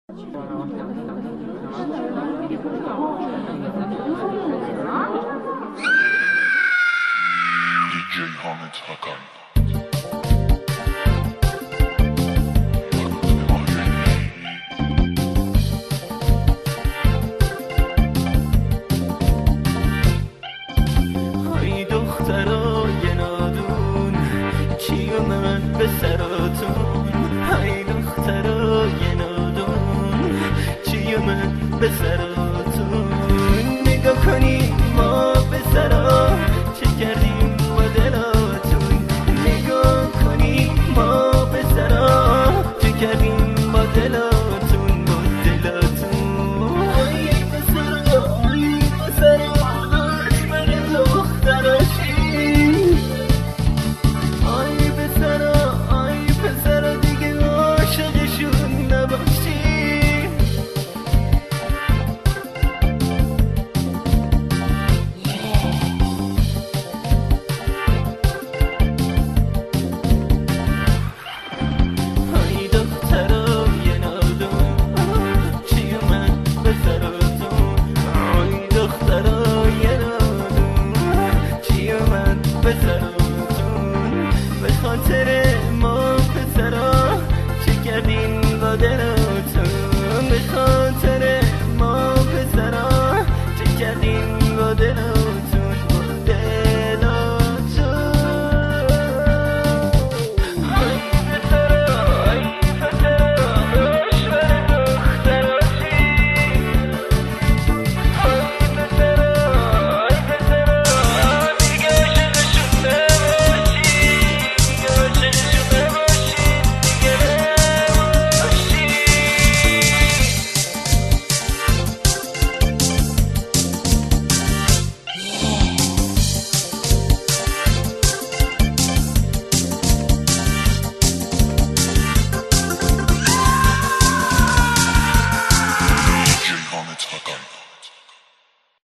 DJ Hamid Hakan. های دخترای نادون چیو من به سراتون، های دخترای نادون چیو من به سراتون. نگاه کنی ما به سرا چه کردیم با دلاتون، نگاه کنی ما به سرا چه کردیم با دلاتون، با دلاتون. ای به سرا ای به سرا آی پسرا دیگه عاشقشون نباشی. ای دخترای نادون چیو من به سراتون، ای دخترای نادون چیو من به سراتون. به خاطر ما پسرا چه کردین با دلاتون، به خاطر ما پسرا چه کردین